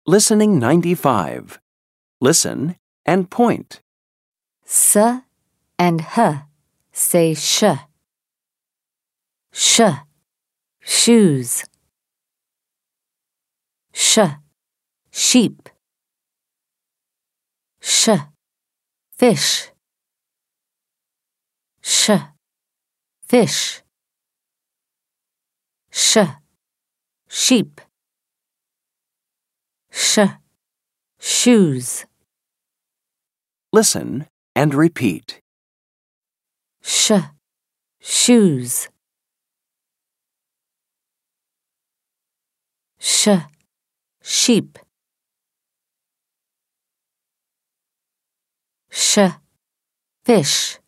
Listening 95. Listen and point. S and h say sh. Sh, shoes. Sh, sheep. Sh, fish. Sh, fish. Sh, sheep. Sh, shoes. Listen and repeat. Sh, shoes. Sh, sheep. Sh, fish.